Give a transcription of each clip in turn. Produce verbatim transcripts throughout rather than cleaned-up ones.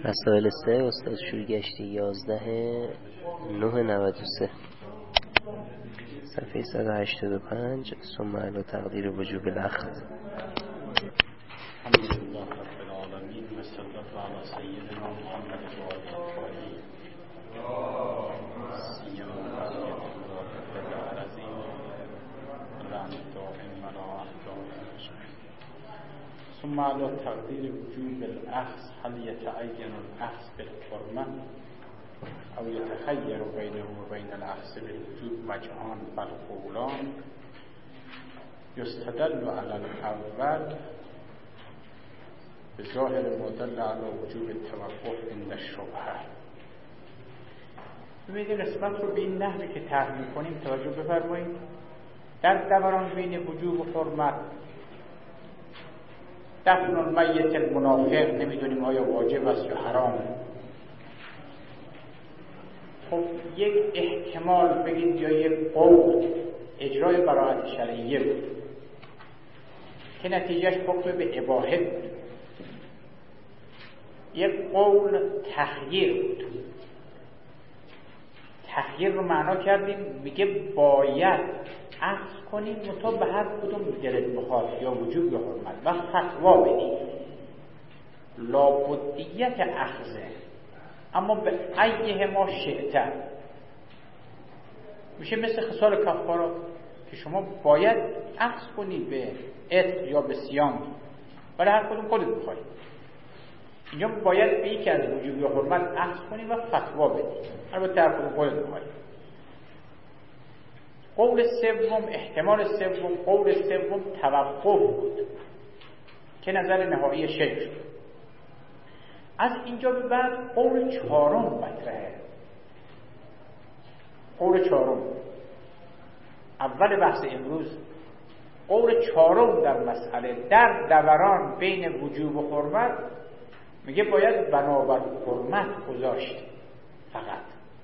مسائل سه استاد شورگشتی یازده نه نود و سه صفحه صد و هشتاد و پنج ثم علی تقدیر وجوب الاخذ. الحمدلله رب العالمین و صلی الله علی سیدنا محمد و آله الطاهرین سیما وصیت الله بالعرضین لعنت دائم علی اعدائهم. ثم علی تقدیر وجوب الاخذ هل يتعين الاخذ بالحرمه او يتخير بينه وبين الاخذ بالوجوب وجهان فالقولان يستدل على الاول بظاهر مدل على وجوب التوقف عند الشبهه. ببینید قسمت رو به این نحوی که طرح می‌کنیم توجه بفرمایید. در دوران بین وجوب و حرمت دفن المیت المنافق نمیدونیم آیا واجب است یا حرام. خب یک احتمال بگید یا یک قول اجرای براءت شرعیه بود که نتیجهش حکم به اباحه بود. یک قول تخییر بود. تخییر رو معنا کردیم میگه باید اخذ کنیم متا به هر کدوم دلت بخواد یا وجوب یا حرمت و فتوا بدیم. لابدیت اخذه اما به ایه ما شئت میشه مثل خصال کفاره که شما باید اخذ کنی به عتق یا به صیام ولی هر کدوم خودت بخوای. اینجا باید به یکی از وجوب یا حرمت اخذ کنی و فتوا بدی، البته هر کدوم خودت بخوای. قول سوم احتمال سوم قول سوم توقف بود که نظر نهایی شیخ شد. از اینجا به بعد قول چهارم مطرحه. قول چهارم اول بحث امروز قول چهارم در مسئله در دوران بین وجوب و حرمت میگه باید بنابر حرمت گذاشت فقط.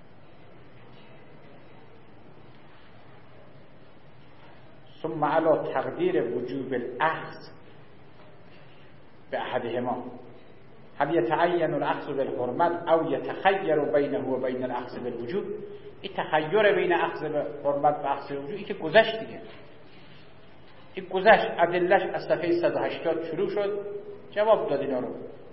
ثم علی تقدیر وجوب الاخذ به احدهما هل يتعين الاخذ بالحرمت او يتخير بينه وبين الاخذ بالوجوب. این تخیر بین اخذ بالحرمت و اخذ بالوجوب این که گذشت دیگه. این گذشت ادلهش از صفحه صد و هشتاد شروع شد جواب داد اینا رو.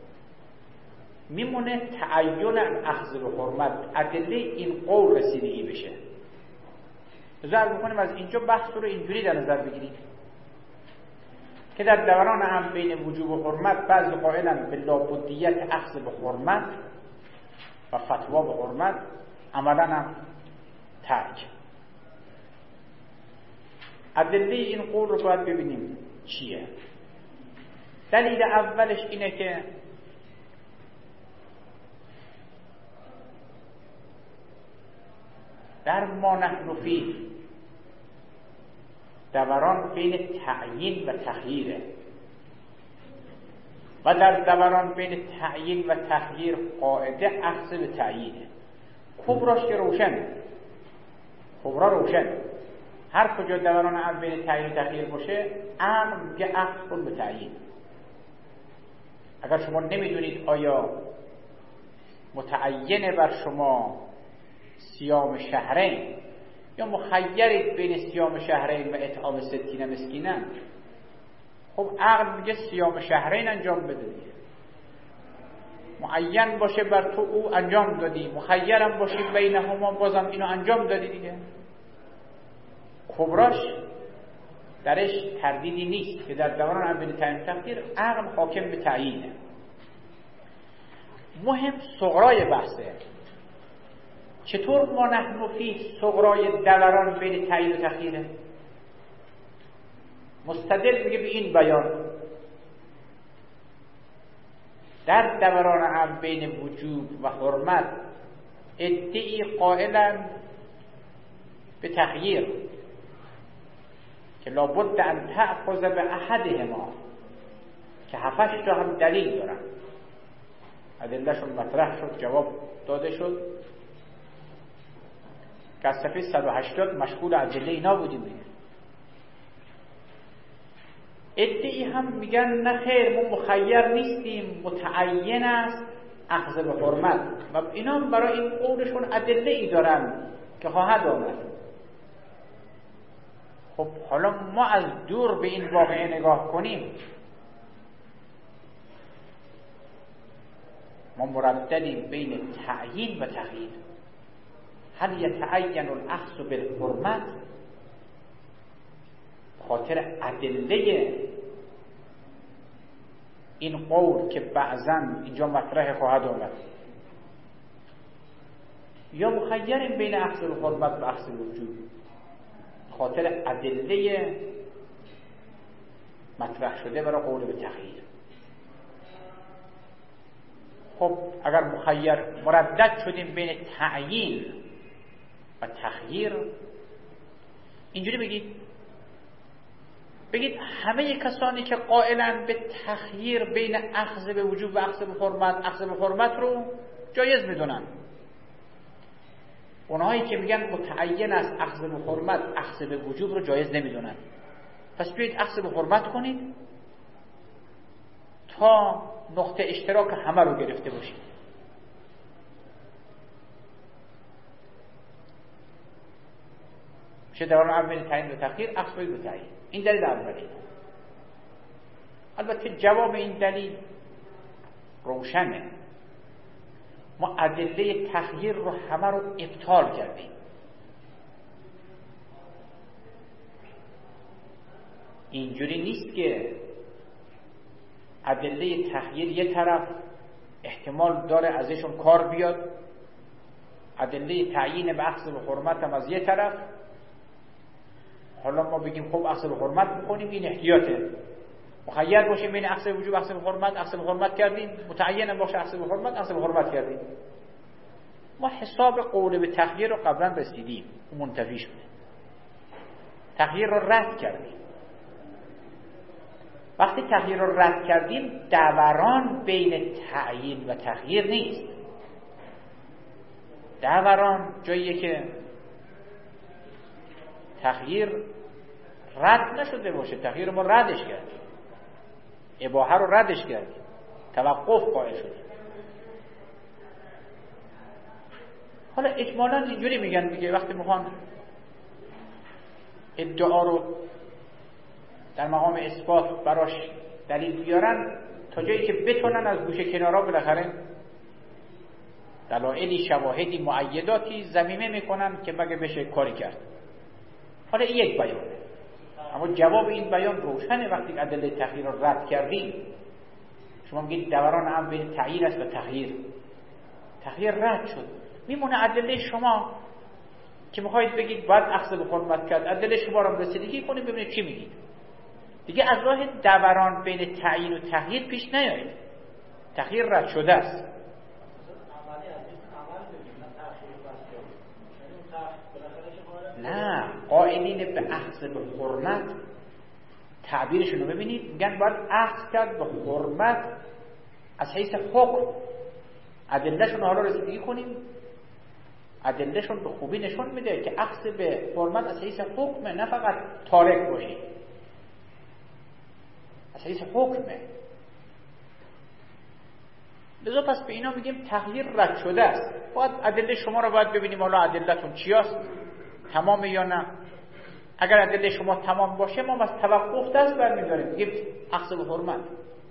میمونه تعین الاخذ بالحرمت ادله این قول رسیدگی بشه. ضرب میکنیم از اینجا بحث رو اینجوری در نظر بگیرید که در دوران هم بین وجوب و حرمت بعضی قائلن به لابدیت اخذ به حرمت و فتوا به حرمت، عملا هم ترک. ادله این قول رو باید ببینیم چیه. دلیل اولش اینه که در ما نحن فیه دوران بین تعیین و تخییره و در دوران بین تعیین و تخییر قاعده اخذ به تعیینه. کبراش که روشن، کبرا روشن، هر کجا دوران هم بین تعیین و تخییر باشه امر میگه اخذ کن به تعیین. اگر شما نمیدونید آیا متعینه بر شما صیام شهرین یا مخیرید بین صیام شهرین و اطعام ستین مسکینا، خب عقل میگه صیام شهرین انجام بده دیگه. معین باشه بر تو او انجام دادی، مخیرم باشی بینهما بازم اینو انجام دادی دیگه. کبراش درش تردیدی نیست که در دوران هم بین تعیین تقدیر عقل حاکم به تعیینه. مهم صغرای بحثه. چطور ما نحن فی صغرای دوران بین تعیین و تخییره؟ مستدل میگه به این بیان در دوران هم بین وجوب و حرمت ادعی قائلا به تخییر که لابد ان تأخذ به احدهما که هفتش تا هم دلیل دارن. ادلهشون مطرح شد، جواب داده شد که از صفحه صد و هشتاد مشغول ادله اینا بودیم دیگه. ادعی هم میگن نه خیر ما مخیر نیستیم، متعین است اخذ به حرمت و اینا برای این قولشون ادله ای دارن که خواهد آمد. خب حالا ما از دور به این واقعه نگاه کنیم، ما مرددیم بین تعیین و تغییر. هل یتعین الاخذ بالحرمت، خاطر ادله این قول که بعضا اینجا مطرح خواهد آمد، یا مخیریم بین اخذ الحرمت و اخذ الوجوب، خاطر ادله مطرح شده برای قول به تغییر. خب اگر مخیر مردد شدیم بین تعیین و تغییر، اینجوری بگید بگید همه کسانی که قائلن به تخییر بین اخذ به وجوب و اخذ به حرمت، اخذ به حرمت رو جایز میدونن. اونهایی که میگن متعین است اخذ به حرمت، اخذ به وجوب رو جایز نمیدونن. پس بیایید اخذ به حرمت کنید تا نقطه اشتراک همه رو گرفته باشید. میشه دوران اول بین تعیین و تخییر، اخذ به تعیین. این دلیل اولی. البته جواب این دلیل روشنه. ما ادله تخییر رو همه رو ابطال کردیم. اینجوری نیست که ادله تخییر یه طرف احتمال داره ازشون کار بیاد، ادله تعیین به اخذ به حرمت هم از یه طرف، حالا ما بگیم خب اخذ به حرمت بکنیم، این احتیاطه، مخیر باشیم بین اخذ وجوب اخذ به حرمت، اخذ به حرمت کردیم، متعین باشه اخذ به حرمت، اخذ به حرمت کردیم. ما حساب قول به تخییر رو قبلا رسیدیم، منتفی شده، تخییر رو رد کردیم. وقتی تغییر رو رد کردیم دوران بین تعیین و تغییر نیست. دوران جاییه که تغییر رد نشده باشه، تغییر رو ما ردش کردیم، اباحه رو ردش کردیم، توقف قائل شدیم. حالا اجمالا اینجوری میگن دیگه، وقتی میخوان ادعا رو در مقام اثبات براش دلیل بیارن، تا جایی که بتونن از گوشه کنارا بالاخره دلایلی، شواهدی، مؤیداتی ضمیمه میکنن که مگه بشه کاری کرد. حالا این یک بیانه، اما جواب این بیان روشنه. وقتی ادله تغییر رو رد کردیم، شما میگید دوران هم بین تعیین است و تغییر، تغییر رد شد، میمونه ادله شما که میخواید بگید باید اخذ به حرمت کرد. ادله شما رو رسیدگی کنید ببینید چی میگید. دیگه از راه دوران بین تعیین و تغییر پیش نیایید، تغییر رد شده است. نه، قائلین به اخذ به حرمت تعبیرشون رو ببینید، میگن باید اخذ کرد به حرمت از حیث حکم. ادلهشون حالا رسیدگی کنیم، ادلهشون به خوبی نشون میده که اخذ به حرمت از حیث حکم، نه فقط تارک باشی، از حیث حکمه. لذا پس به اینا میگیم تغییر رد شده است. باید ادله شما رو باید ببینیم، حالا ادلتون چی است، تمامه یا نه. اگر ادله شما تمام باشه ما از توقف دست برمی‌داریم، میگیم اخذ به حرمت.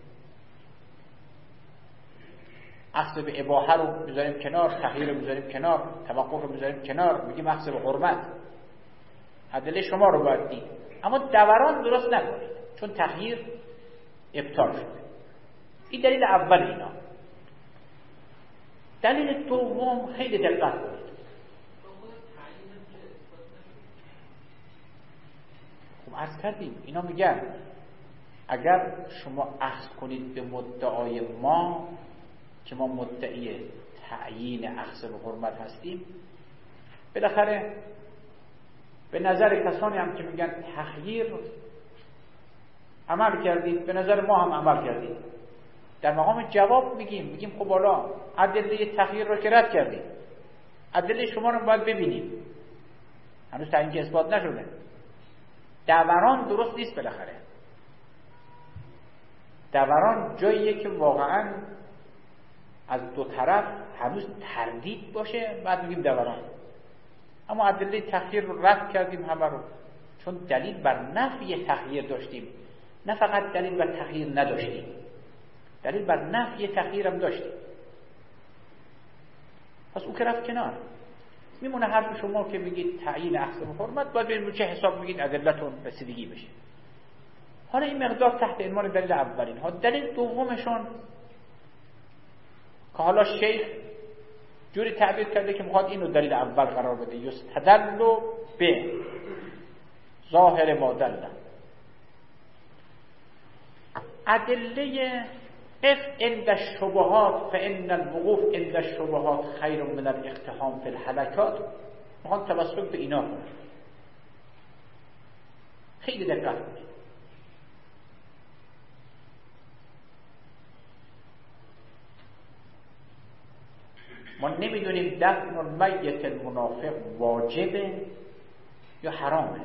اخذ به اباحه رو میذاریم کنار، تغییر رو میذاریم کنار، توقف رو میذاریم کنار، میگیم اخذ به حرمت. ادله شما رو باید دید، اما دوران درست نکنید، چون تغییر ابطال شده. این دلیل اول اینا. دلیل دوم خیلی دقت کنید. خب عرض کردیم اینا میگن اگر شما اخذ کنید به مدعای ما که ما مدعی تعیین اخذ به حرمت هستیم، بالاخره به نظر کسانی هم که میگن تخییر عمل کردید، به نظر ما هم عمل کردید. در مقام جواب میگیم میگیم خب حالا ادله تخییر رو که رد کردید، ادله شما رو باید ببینیم، هنوز تعیین که اثبات نشده، دوران درست نیست. بالاخره دوران جاییه که واقعا از دو طرف هنوز تردید باشه، بعد میگیم دوران. اما ادله تخییر رو رد کردیم همه رو، چون دلیل بر نفی تخییر داشتیم، نه فقط دلیل بر تخییر نداشتیم، دلیل بر نفی تخییر هم داشتیم. پس او که رفت کنار. میمونه حرف شما که میگید تعیین اقسام حرمت، باید ببینیم چه حساب میگید ادلتون رسیدگی بشه. حالا این مقدار تحت عنوان دلیل اولین ها. دلیل دومشون که حالا شیخ جوری تعبیر کرده که میخواد اینو دلیل اول قرار بده، یستدل به ظاهر ما دل. ادله قف عند الشبهات فان الوقوف عند الشبهات خیر من الاقتحام فی الهلکات، میخوان توسل به اینا کنن. خیلی دقت کنید. ما نمیدونیم دفن المیت المنافق واجبه یا حرامه.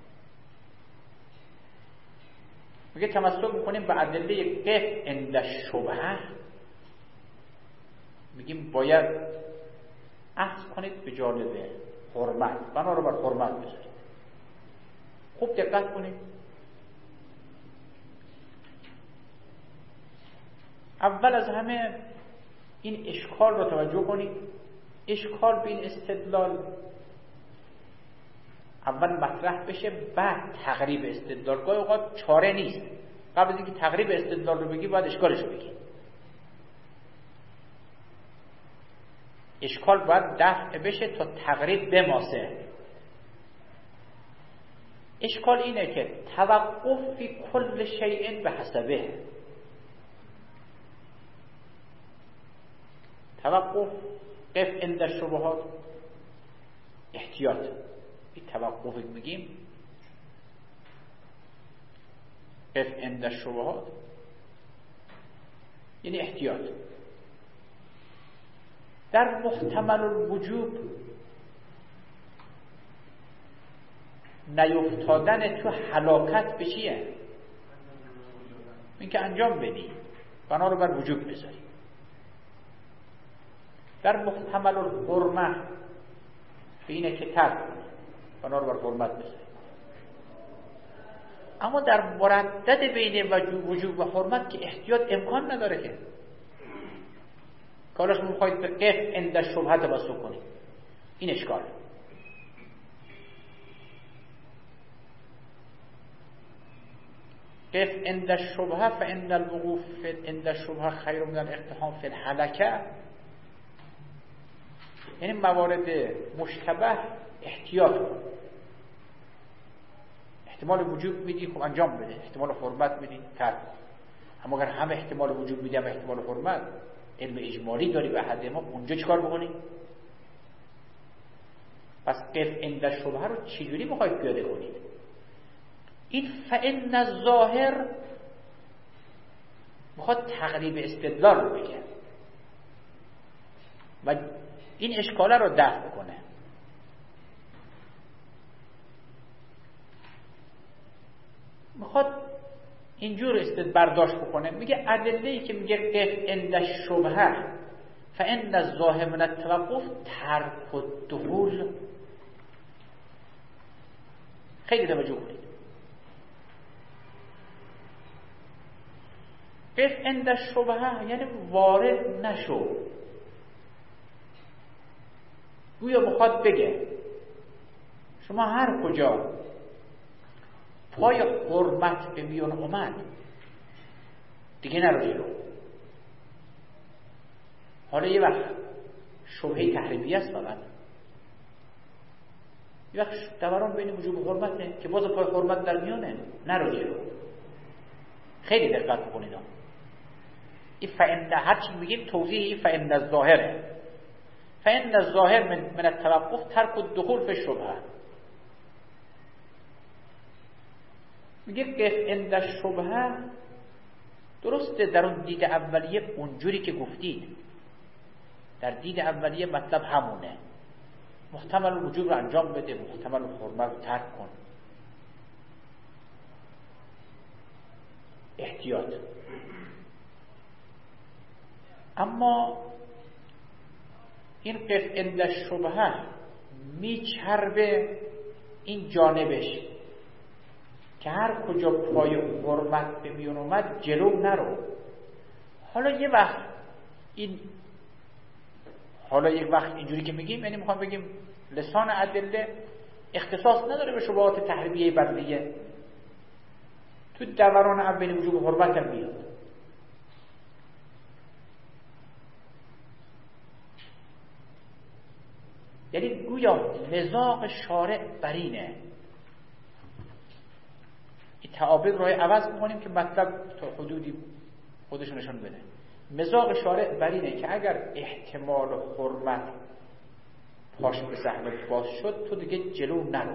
میگه تمسک میکنیم به ادله قف عند الشبهه، میگیم باید اخذ کنید به جانب حرمت، بنا رو بر حرمت بذارید. خوب دقت کنید. اول از همه این اشکال رو توجه کنید. اشکال به این استدلال اول مطرح بشه، بعد تقریب استدلال. گاهی اوقات چاره نیست، قبل از اینکه تقریب استدلال رو بگی باید اشکالش رو بگی. اشکال باید دفع بشه تا تقریب بماسه. اشکال اینه که توقف فی کل شیء به حسبه. توقف قف عند الشبهات احتیاط. این توقف میگیم قف عند الشبهات یعنی احتیاط. در محتمل الوجوب نیفتادن تو هلاکت به چیه؟ این که انجام بدی، بنا رو بر وجوب بذاری. در محتمل الحرمه به اینه که ترک کنی، بنا رو بر حرمت بذاری. اما در مردد بین وجوب و حرمت که احتیاط امکان نداره که کالاش میخواید به قف عند الشبهه توسل کنید. این اشکال. قف عند الشبهه فان الوقوف عند الشبهه خیر من الاقتحام فی الهلکه، یعنی موارد مشتبه احتیاط کن. احتمال وجوب میدی، خب انجام بده. احتمال حرمت میدی، ترک کن. اما اگر هم احتمال وجوب میدی هم احتمال حرمت، علم اجمالی داری به حد ما، اونجا چیکار بکنی؟ پس قف عند الشبهه رو چجوری میخواید پیاده کنید؟ این فإن الظاهر میخواد تقریب استدلال رو بگه و این اشکاله رو دفع کنه. میخواد اینجور استدلال برداشت بکنه. میگه ادله‌ای که میگه قف عند الشبهه فإن الظاهر من التوقف ترک الدخول. خیلی توجه کنید. قف عند الشبهه یعنی وارد نشو. گویا میخواد بگه شما هر کجا پای حرمت به میون اومد دیگه نرو جلو. حالا یه وقت شبهه تحریمی است، فقط یه وقت دوران بین وجوب و حرمته که باز پای حرمت در میانه، نرو جلو. خیلی دقت کنید. این فإن هر چی میگیم توضیح این فإن الظاهره. فإن الظاهر من من التوقف ترک الدخول فی الشبهه. میگه قف عند الشبهه درسته در اون دید اولیه اونجوری که گفتید، در دید اولیه مطلب همونه، محتمل وجوب رو انجام بده، محتمل حرمت رو ترک کن. احتیاط. اما این قف عند الشبهه میچربه این جانبش که هر کجا پای حرمت به میون اومد جلو نرو. حالا یه وقت این حالا یک وقت اینجوری که میگیم یعنی میخوام بگیم لسان ادله اختصاص نداره به شبهات تحریمیه بدلیه، تو دوران اول وجوب حرمت هم میاد. یعنی گویا مزاق شارع برینه. این تعابیر رو عوض میکنیم که مطلب تا حدودی خودشون نشون بده. مزاق شارع برینه که اگر احتمال حرمت پاش به زحمت باز شد تو دیگه جلو نرو.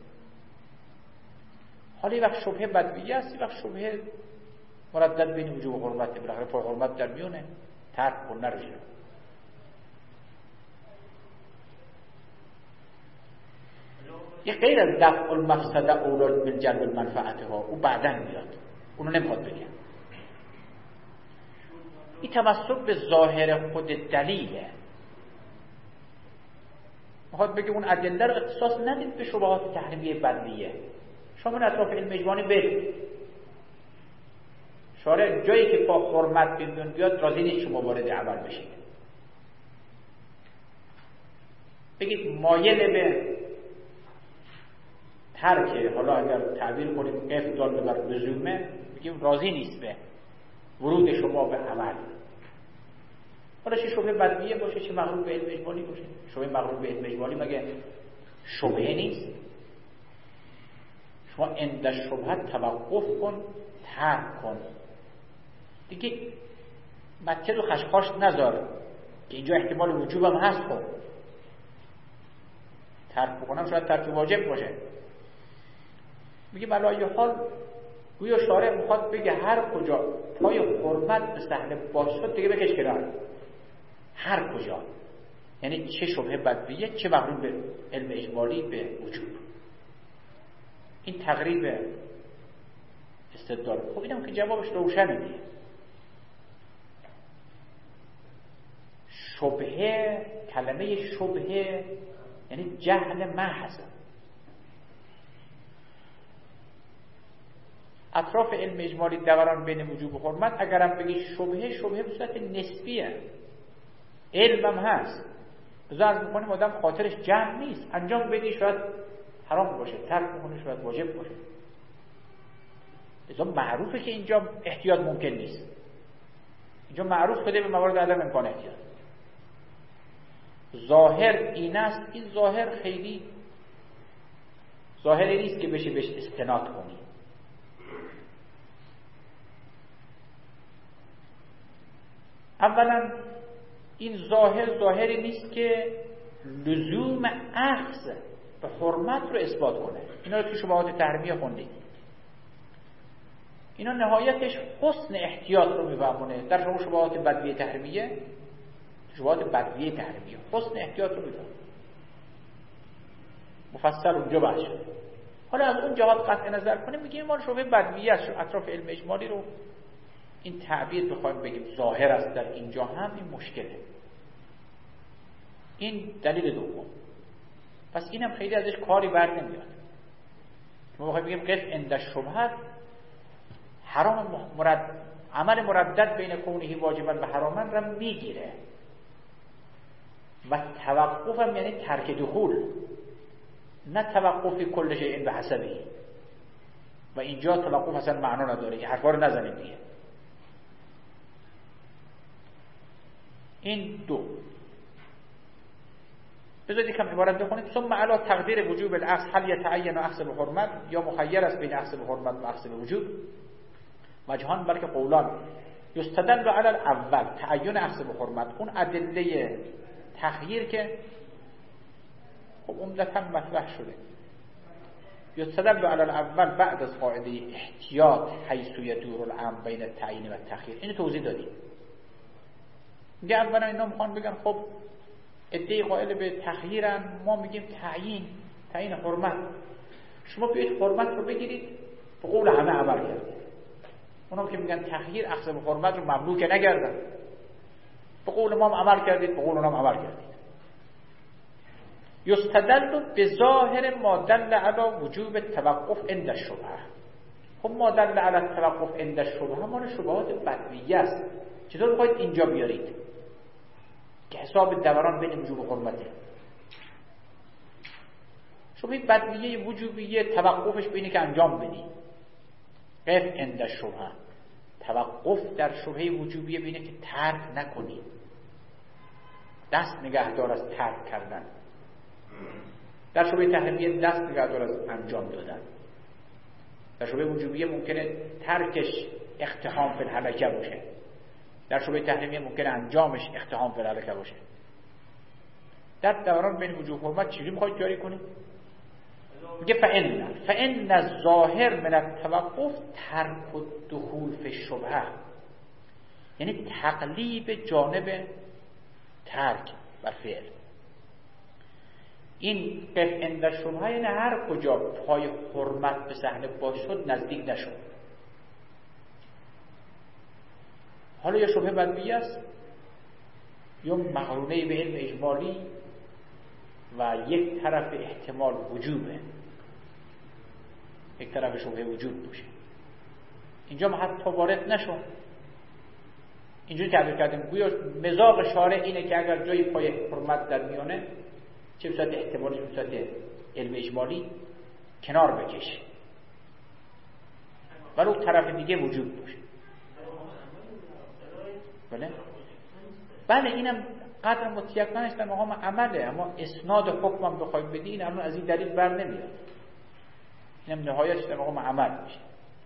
حالا یه وقت شبهه بدویه است، یه وقت شبهه مردد بین وجوب و حرمت، بالاخره پای حرمت در میونه، ترک کن نرو جلو. یه غیر از دفع المفسده اولاد من جلب المنفعته ها، او بعداً میاد، اونو نمیخواد بگم. این تمسک به ظاهر خود دلیله، میخواد بگه اون ادله رو اختصاص ندید به شبهات تحریمیه بدلیه. شما اطراف علم اجمالی برید، شارع جایی که با حرمت بیمون بیاد راضی نیست شما وارد عمل بشید. بگید مایل به ترکه، حالا اگر تعبیر کنیم قف دال بر لزومه، بگیم راضی نیست به ورود شما به عمل. حالا چه شبهه بدویه باشه چه مغلوب به علم اجمالی باشه. شبهه مغلوب به علم اجمالی مگه شبهه نیست؟ شما عند شبهه توقف کن، ترک کن دیگه، مطلب و خشخاش نذار که اینجا احتمال وجوب هم هست. خب ترک بکنم شاید ترک واجب باشه. میگه بلای حال گویا شارع میخواد بگه هر کجا پای حرمت به صحنه باز شد دیگه بکش کنار. هر کجا، یعنی چه شبهه بدویه چه مغلوب به علم اجمالی به وجوب. این تقریب استدلال. خب اینم که جوابش روشنه دیگه. شبهه، کلمه شبهه یعنی جهل محض. اطراف علم اجمالی دوران بین وجوب و حرمت اگرم بگی شبهه، شبهه به صورت نسبیه، علمم هست. بذار عرض میکنیم آدم خاطرش جمع نیست، انجام بدی شاید حرام باشه، ترک بکنه شاید واجب باشه. بذار معروفه که اینجا احتیاط ممکن نیست، اینجا معروف شده به موارد عدم امکان احتیاط. ظاهر این است، این ظاهر خیلی ظاهری نیست که بشه بهش استناد کنی. اولا این ظاهر ظاهری نیست که لزوم اخذ به حرمت رو اثبات کنه. اینا رو تو شبهات تحریمیه خوندید. اینا نهایتش حسن احتیاط رو میفهمونه. در شما شبهات بدویه تحریمیه، شبهات بدویه تحریمیه حسن احتیاط رو میفهمونه. مفصل اونجا بحث شده. حالا از اون جهات قطع نظر کنیم میگیم ما شبهه بدویه است، اطراف علم اجمالی رو این تعبیر بخوایم بگیم ظاهر است در اینجا هم این مشکله. این دلیل دوم. پس اینم خیلی ازش کاری بر نمیاد. ما بخوایم بگیم قف عند شبهه حرام مرد عمل مردد بین کونهی واجبا و حراما را میگیره و توقف هم یعنی ترک دخول، نه توقفی کل شیء به حسبه. و اینجا توقف اصلا معنا نداره، این حرفا رو نزنید دیگه. این دو. بذارید یکم عبارت بخونید. ثم علی تقدیر وجوب الاخذ هل یتعین اخذ بحرمت یا مخیر است بین اخذ بحرمت و اخذ بوجوب. وجهان بلکه قولان. یستدل علی الاول تعین اخذ بحرمت، اون ادله تخییر که خب عمدتاً مطرح شده. یستدل علی الاول بعد از قاعده احتیاط حیث یدور الامر بین التعیین و التخییر. اینو توضیح دادیم. میگه اولا اینا میخوان بگن خب ادعای قائل به تخییرن، ما میگیم تعیین، تعیین حرمت. شما بیایید حرمت رو بگیرید به قول همه عمل کردید. اونا که میگن تخییر اخذ به حرمت رو ممنوع که نگردن. به قول ما هم عمل کردید، به قول اونم عمل کردید. یستدل به ظاهر ما دل علی وجوب توقف عند الشبهه. خب ما دل علی التوقف عند الشبهه مال شبهات بدویه است. چطور میخواید اینجا بیارید که حساب دوران بین وجوب و حرمته؟ شبهه بدویه وجوبیه توقفش بینه که انجام بدی. قف عند الشبهه، توقف در شبهه وجوبیه بینه که ترک نکنی، دست نگهدار از ترک کردن. در شبهه تحریمیه دست نگهدار از انجام دادن. در شبهه وجوبیه ممکنه ترکش اقتحام فی الهلکه باشه، در شبهه تحریمیه ممکنه انجامش اقتحام فی الهلکه باشه. در دوران بین وجوب و حرمت چجوری میخواید جاری کنید؟ میگه فإن فإن الظاهر من التوقف ترک الدخول فی الشبهه، یعنی تقلیب جانب ترک و فعل. این قف عند شبهه یعنی هر کجا پای حرمت به صحنه باز شد نزدیک نشد. حالا یا شبهه بدویه است یا مقرونه به علم اجمالی و یک طرف احتمال وجوبه، یک طرف شبهه وجود باشه. اینجا ما حتی وارد نشون. اینجوری تعبیر کردیم گویا مزاق شارع اینه که اگر جای پای حرمت در میانه، چه به صورت احتمالی به صورت علم اجمالی، کنار بکشه ولی اون طرف دیگه وجود باشه. بله بله اینم قدر متیقن است در مقام عمله، اما اسناد حکمم بخواید بدین اما از این دلیل بر نمیاد. اینم نهایتش در مقام عمل میشه.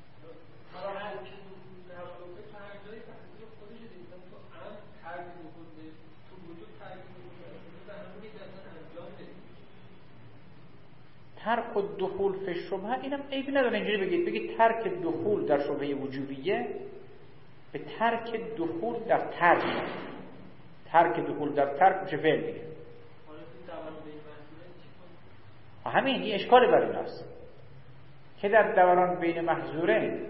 ترک الدخول فی الشبهه اینم عیبی نداره اینجوری بگید، بگید ترک دخول در شبهه وجوبیه به ترک دخول در ترک، ترک دخول در ترک میشه فعل دیگه. همین این اشکالی بر این است که در دوران بین محظورین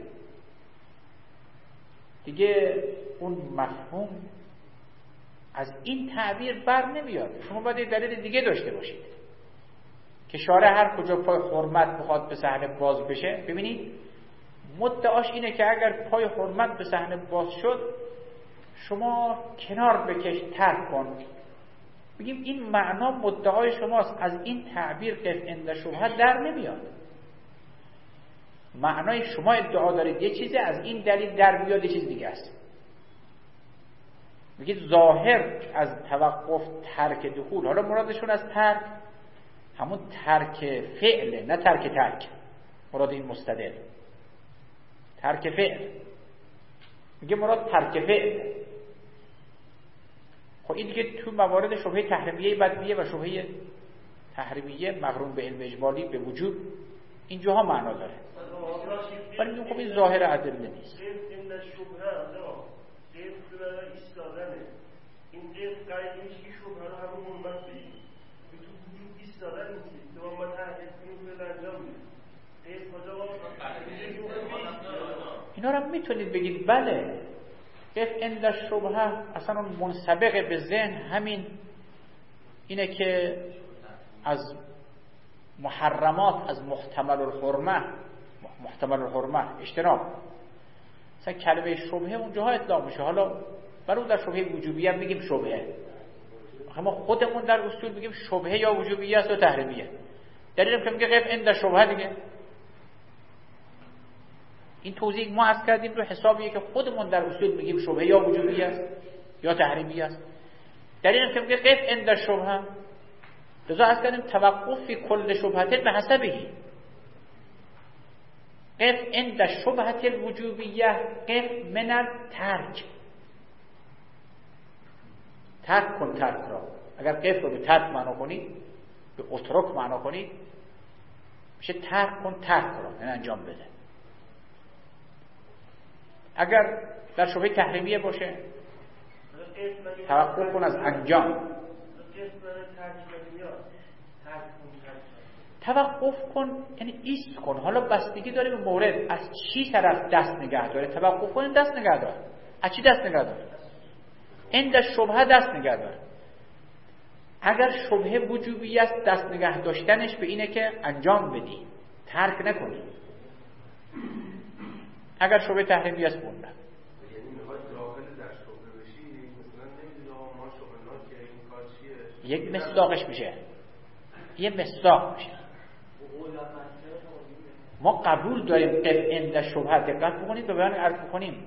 دیگه اون مفهوم از این تعبیر بر نمیاد. شما باید یک دلیل دیگه داشته باشید که شارع هر کجا پای حرمت بخواد به صحنه باز بشه. ببینید مدعاش اینه که اگر پای حرمت به صحنه باز شد شما کنار بکش، ترک کن. بگیم این معنا مدعای شماست، از این تعبیر قف عند شبهه در نمیاد. معنای شما ادعا دارید یه چیزی، از این دلیل در بیاد یه چیز دیگه است. میگید ظاهر از توقف ترک دخول، حالا مرادشون از ترک همون ترک فعله، نه ترک ترک. مراد این مستدل ترک فعل، میگه مراد ترک فعل. خب این دیگه تو موارد شبهه تحریمیه بدویه و شبهه تحریمیه مقرون به علم اجمالی به وجود اینجاها معنا داره، ولی میگه خب این ظاهر ادله نیست. این قیف قیدی میشه که شبهه رو همون منبت بگیم به تو وجود ایستادن نیست که ما تحقیق کنیم به انجام میدیم. قیف کجا اینا رو میتونید بگید بله قیف عند شبهه اصلا اون منسبق به ذهن همین اینه که از محرمات، از محتمل الحرمه محتمل الحرمه اجتناب. مثلا کلمه شبهه اونجاها اطلاق میشه. حالا برای در شبهه وجوبیه هم بگیم شبهه، اما خودمون در اصول بگیم شبهه یا وجوبیه است یا تحریمیه. دلیلم که میگه قیف عند شبهه دیگه. این توضیح ما عرض کردیم رو حسابیه که خودمون در اصول بگیم شبهه یا وجوبیه است یا تحریمیه است. دلیلم که میگه قیف عند شبهه، لذا عرض کردیم توقف فی کل شبهه به حسبه. قیف عند شبهه الوجوبیه قیف من الترک، ترک کن ترک را. اگر قیف رو به ترک معنا کنید، به اترک معنا کنید، میشه ترک کن ترک را، یعنی انجام بده. اگر در شبهه تحریمیه باشه توقف کن از انجام. توقف کن یعنی ایست کن. حالا بستگی داره به مورد، از چی طرف دست نگه داره. توقف کن دست نگه داره. از چی دست نگه داره؟ عند شبهه دست نگه دار. اگر شبهه وجوبی است دست نگه داشتنش به اینه که انجام بدی، ترک نکنی. اگر شبهه تحریمی است مونده. یعنی میخواد داخل در شبهه بشی، مثلا نمیدونم ما شبهه که این کار چیه، یک مصداقش میشه، یه مصداق میشه. ما قبول داریم قف عند شبهه، دقت بکنید به بیان عرض بکنیم.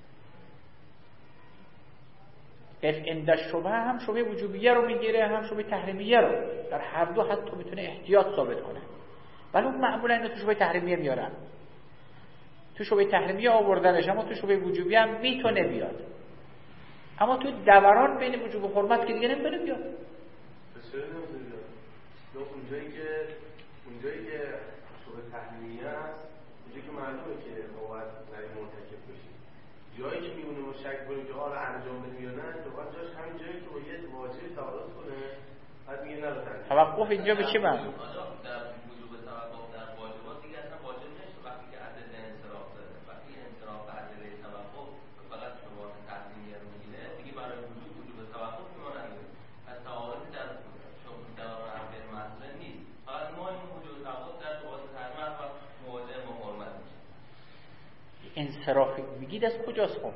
قف عند شبهه هم شبهه وجوبیه رو میگیره، هم شبهه تحریمیه رو. در هر دو حتی میتونه احتیاط ثابت کنه. ولی اون معمولا اینو تو شبهه تحریمیه میارن. تو شبهه تحریمیه آوردنش، اما تو شبهه وجوبیه هم میتونه بیاد. اما تو دوران بین وجوب و حرمت که دیگه نمیتونه بیاد. چرا نمیتونه بیاد؟ اونجایی که اونجایی که شبهه تحریمیه است، اونجایی که معلومه که باید در مرتکب بشی. جایی که میمونه ما شک کنیم که حالا انجام بدیم یا نه، واقعا جاش همین جایی که با یه واجب تعارض کنه، بعد میگه نه بزنید. توقف اینجا به چی معنی؟ در وجوب توقف در واجبات دیگه اصلا واجب نیست وقتی که عدد انصراف داره. وقتی انصراف به عدد توقف فقط شبهات تحریمیه رو میگیره، دیگه برای وجوب وجوب توقف میمونه. پس تعارضی در شبهه در عدد مسئله نیست. فقط ما این وجوب توقف در شبهات تحریمیه و مواجهه با حرمت میشه. انصرافی میگید از کجاست خب؟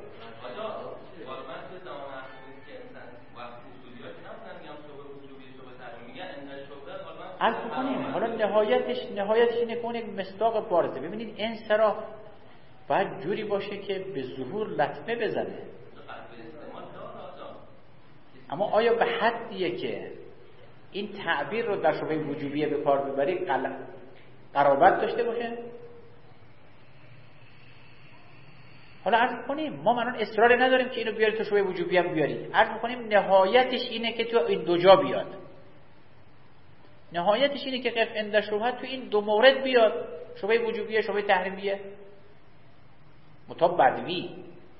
عرض کنیم حالا نهایتش نهایتش اینه که اون یک مصداق بارزه. ببینید انصراف باید جوری باشه که به ظهور لطمه بزنه. اما آیا به حدیه که این تعبیر رو در شبهه وجوبیه به کار ببری قرابت داشته باشه؟ حالا عرض کنیم ما منون اصرار نداریم که اینو بیاری تو شبهه وجوبی هم بیاری. عرض کنیم نهایتش اینه که تو این دو جا بیاد. نهایتش اینه که قف عند شبهه تو این دو مورد بیاد، شبهه وجوبیه شبهه تحریمیه. مطابق بدوی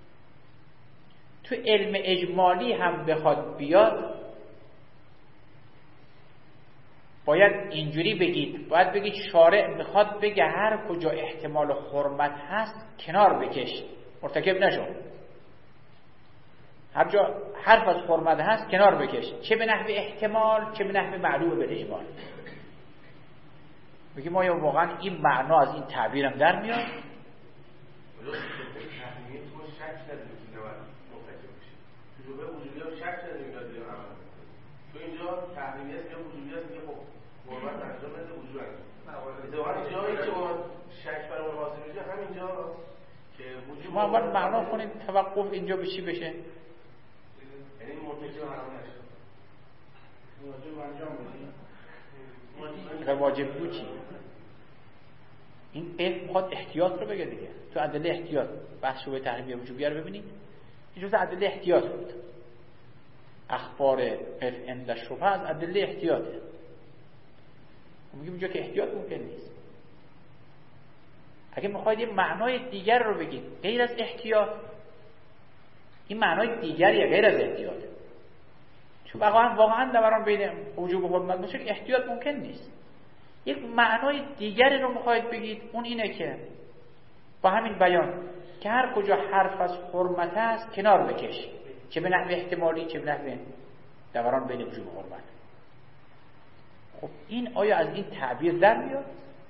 تو علم اجمالی هم بخواد بیاد باید اینجوری بگید، باید بگید شارع میخواد بگه هر کجا احتمال حرمت هست کنار بکش، مرتکب نشو. هر جا حرف از حرمت هست کنار بکش، چه به نحو احتمال چه به نحو معلوم به اجمال. میگه ما یا واقعا این معنا از این تعبیرم در میاد. تو اینجا تحریمی است یا وجودی است که خب حرمت انجام بده وجود انجام اتفاقا جایی که ما شک بر اون حاصل میشه همینجا که وجود شما اول معنا کنید توقف اینجا به چی بشه؟ یعنی مرتکب حرام نشه واجب انجام بده. اگر واجب بود چی؟ این قید میخواد احتیاط رو بگه دیگه. تو ادله احتیاط بحث شبهه تحریمیه وجوبیه رو ببینید، این جزء ادله احتیاط بود. اخبار قف عند شبهه از ادله احتیاطه. میگیم اینجا که احتیاط ممکن نیست. اگه میخواید یه معنای دیگر رو بگید غیر از احتیاط، این معنای دیگریه غیر از احتیاط. چون واقعا واقعا دوران بین وجوب و حرمت باشه احتیاط ممکن نیست. یک معنای دیگری رو میخواید بگید، اون اینه که با همین بیان که هر کجا حرف از حرمت است کنار بکش، چه به نحو احتمالی چه به نحو دوران بین وجوب و حرمت. خب این آیا از این تعبیر در میاد؟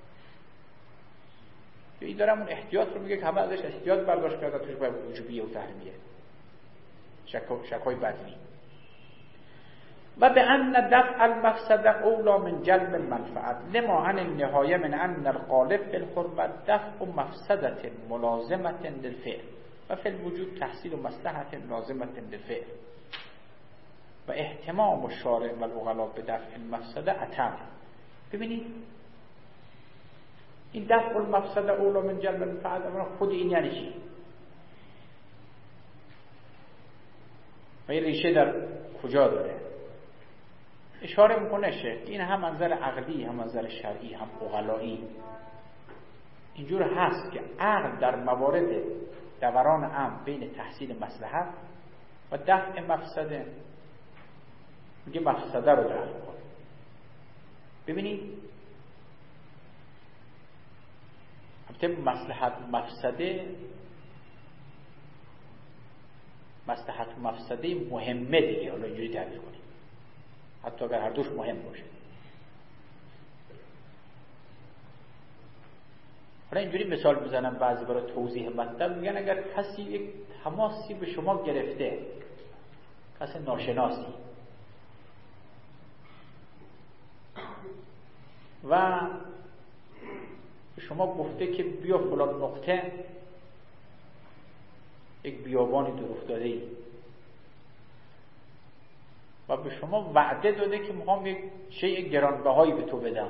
یا این دارم اون احتیاط رو میگه که همه ازش احتیاط برداشت کرده توش باید وجوبیه و تحریمیه، شکای بدوی. و به ان دفع المفسده اولا من جلب منفعت لما عن النهایه من ان الغالب فی الحرمت دفع مفسده ملازمه للفعل و فی الوجود تحصیل مصلحه لازمه للفعل و اهتمام الشارع و العقلاء به دفع المفسده اتم. ببینید این دفع المفسده اولا من جلب منفعت خود این یعنی چی؟ و این ریشه در کجا داره؟ اشاره میکنه شه این هم منظر عقلی هم منظر شرعی هم عقلایی اینجور هست که عقل در موارد دوران امر بین تحصیل مصلحت و دفع مفسده میگه مفسده رو دفع کنه. ببینید البته مصلحت مفسده مصلحت و مفسده مهمه دیگه، حالا اینجوری تعبیر کنیم، حتی اگر هر دوش مهم باشه. حالا اینجوری مثال میزنم بعضی برای توضیح مطلب، میگن اگر کسی یک تماسی به شما گرفته، کسی ناشناسی، و به شما گفته که بیا فلان نقطه یک بیابانی دور افتاده ای و به شما وعده داده که میخوام یک شیء گرانبهایی به تو بدم،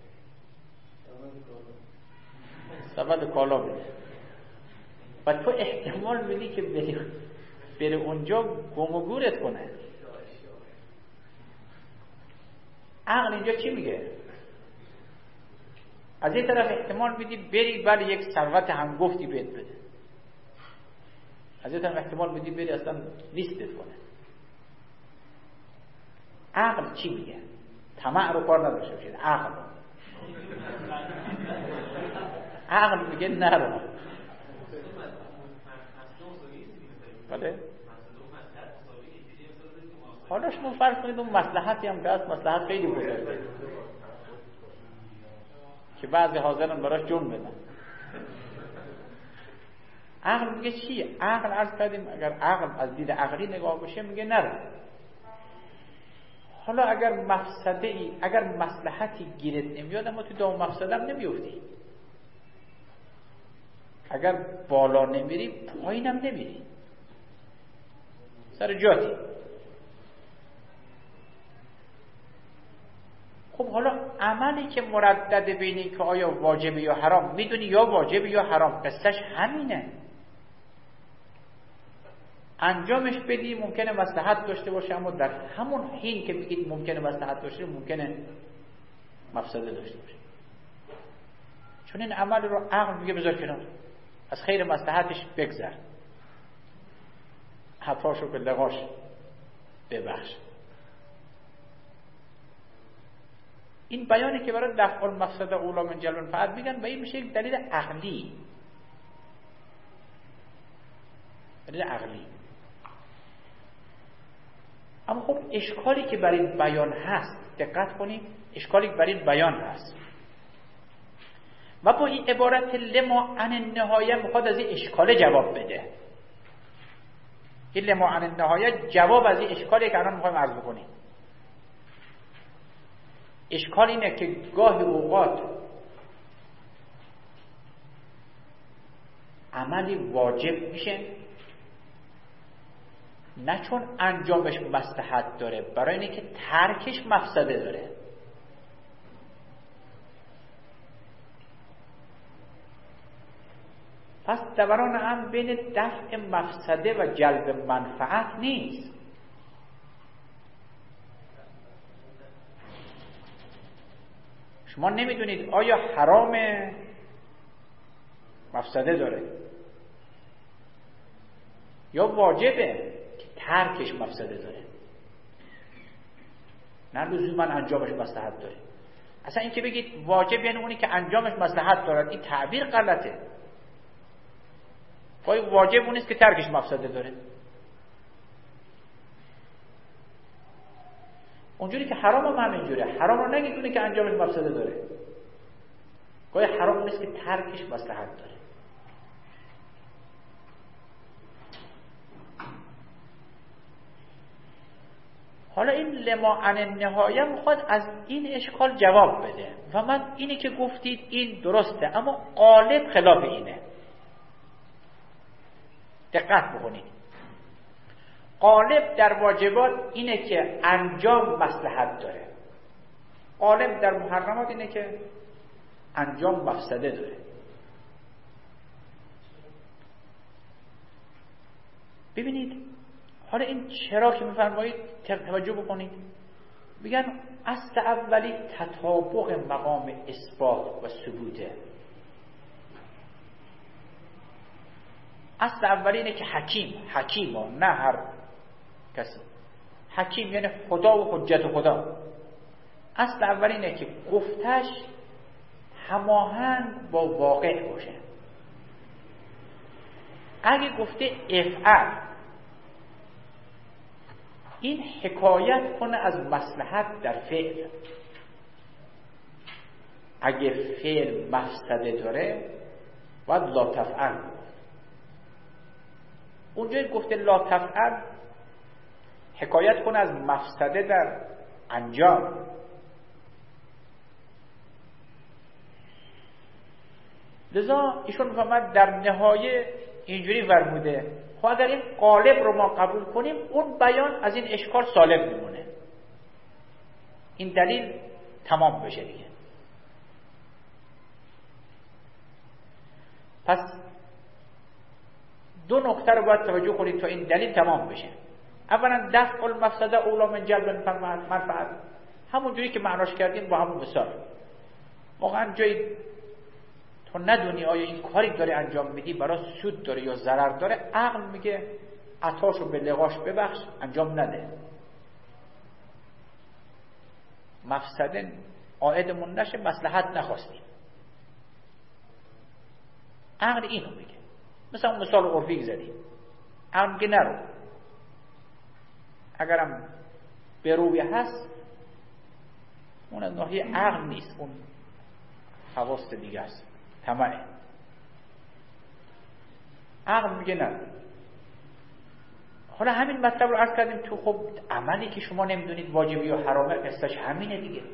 سبد کالا بده، و تو احتمال میدی که بری بره اونجا گم و گورت کنه. عقل اینجا چی میگه؟ از این طرف احتمال میدی بری ولی یک ثروت هنگفتی بهت بده، از این طرف احتمال میدی بری اصلا لیستت کنه. عقل چی میگه؟ طمع رو کار نداشته باشید، عقل عقل میگه نرو. بله حالا شما فرض کنید اون مصلحتی هم که هست مصلحت خیلی بزرگه که بعضی حاضرن براش جون بدن. عقل میگه چی؟ عقل عرض کردیم اگر عقل از دید عقلی نگاه بشه میگه نرو. حالا اگر مفسده ای، اگر مصلحتی گیرت نمیاد اما تو دام مفسده هم نمیفتی، اگر بالا نمیری پایینم نمیری، سر جاتی. خب حالا عملی که مردد بینی که آیا واجبه یا حرام، میدونی یا واجبه یا حرام، قصهش همینه. انجامش بدی ممکنه مصلحت داشته باشه، اما در همون حین که بگید ممکنه مصلحت داشته ممکنه مفسده داشته باشه. چون این عمل رو عقل میگه بذار کنار، از خیر مصلحتش بگذر، حتاشو به لغاش ببخش. این بیانی که برای دفع المفسده اولی من جلب المنفعت میگن به این میشه یک دلیل عقلی، دلیل عقلی. اما خب اشکالی که بر این بیان هست، دقت کنید، اشکالی که بر این بیان هست و با این عبارت لما عن النهایه میخواد از این اشکال جواب بده. این لما عن النهایه جواب از این اشکالی که الان میخوایم عرض بکنیم. اشکال اینه که گاهی اوقات عملی واجب میشه نه چون انجامش مصلحت داره، برای اینه که ترکش مفسده داره. پس دوران هم بین دفع مفسده و جلب منفعت نیست. شما نمیدونید آیا حرام مفسده داره یا واجبه که ترکش مفسده داره، نه لزوما انجامش مصلحت داره. اصلا این که بگید واجب یعنی اونی که انجامش مصلحت داره، این تعبیر غلطه. پای واجب اون نیست که ترکش مفسده داره. اونجوری که حرام هم همینجوره، حرام رو نگید اونی که انجامش مفسده داره، گاهی حرام اون نیست که ترکش مصلحت داره. حالا این لما عن النهایه میخواد از این اشکال جواب بده و من اینی که گفتید این درسته، اما غالب خلاف اینه. دقت بکنید، غالب در واجبات اینه که انجام مصلحت داره، غالب در محرمات اینه که انجام مفسده داره. ببینید حالا این چرا که میفرمایید توجه بکنید، میگن اصل اولی تطابق مقام اثبات و ثبوته. اصل اولی اینه که حکیم، حکیم و نه هر کسی، حکیم یعنی خدا و حجت خدا. اصل اولی اینه که گفتش هماهنگ با واقع باشه. اگه گفته افعل این حکایت کنه از مصلحت در فعل. اگه فعل مفسده داره باید لا تفعل. اونجایی گفته لا تفعل حکایت کنه از مفسده در انجام. لذا ایشون میفهمد در نهایه اینجوری فرموده خب اگر این قالب رو ما قبول کنیم اون بیان از این اشکال سالم میمونه، این دلیل تمام بشه دیگه. پس دو نکته رو باید توجه کنید تا این دلیل تمام بشه. اولا دفع المفسده اولا من جلب منفعت، همون جوری که معناش کردیم با همون مثال. واقعا جایی تو ندونی آیا این کاری داره انجام میدی برای سود داره یا ضرر داره، عقل میگه عطاشو به لقاش ببخش، انجام نده. مفسده عائدمون نشه، مصلحت نخواستیم. عقل اینو میگه. مثلا اون مثال عرفی زدیم، عقل میگه نرو، اگرم به روی هست اون از ناحیه عقل نیست، اون حواس دیگه است، طمعه. عقل میگه نه. حالا همین مطلب رو عرض کردیم تو خب عملی که شما نمیدونید واجبی یا حرامه، قصهش همینه دیگه.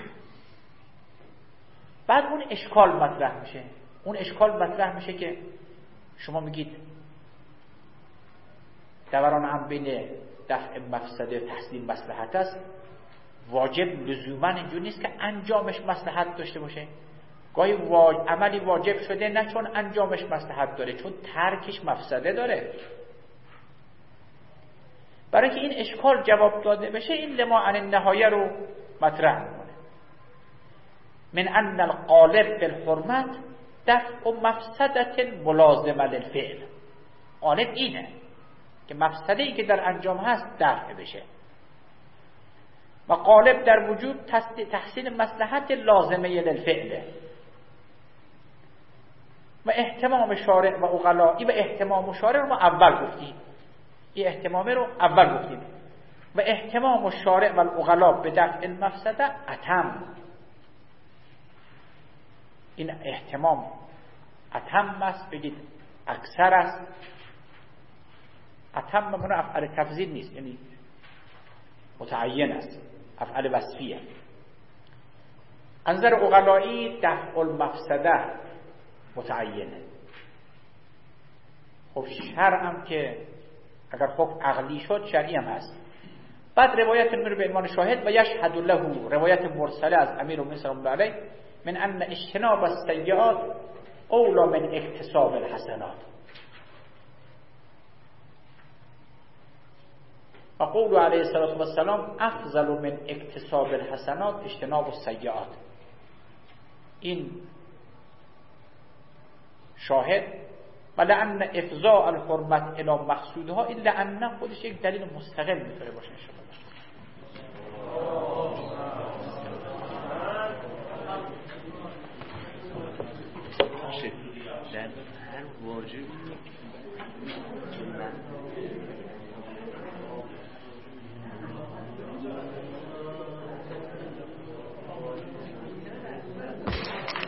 بعد اون اشکال مطرح میشه. اون اشکال مطرح میشه که شما میگید دوران هم بین دفع مفسده تحصیل مصلحت است. واجب لزوما اینجور نیست که انجامش مصلحت داشته باشه. گاهی واج... عملی واجب شده نه چون انجامش مصلحت داره، چون ترکش مفسده داره. برای که این اشکال جواب داده بشه این لما عن النهایه رو مطرح میکنه. من ان القالب بالحرمت دفع مفسدت ملازمه للفعل. قالب اینه که مفسده ای که در انجام هست دفع بشه، و قالب در وجود تحصیل مصلحت لازمه للفعل و اهتمام شارع و عقلائی. و اهتمام شارع رو ما اول گفتیم، این اهتمام رو اول گفتیم. و اهتمام شارع و عقلا به دفع المفسده اتم. این اهتمام اتم است، بگید اکثر است. اتم من افعال تفضیل نیست، یعنی متعین است، افعال وصفیه. انظر عقلائی دفع المفسده متعینه. خب شرعم که اگر حکم عقلی شد شرعی هم هست. بعد روایت میره به عنوان شاهد و یشهد له، روایت مرسله از امیر المؤمنین صلی الله علیه من ان اجتناب السیئات اولا من اکتساب الحسنات. و قول علیه الصلاة والسلام افضل من اکتساب الحسنات اجتناب السیئات. این شاهد. و لأن افضاء الحرمت الى مقصودها این لأن خودش یک دلیل مستقل میتونه باشه. در هر واجبی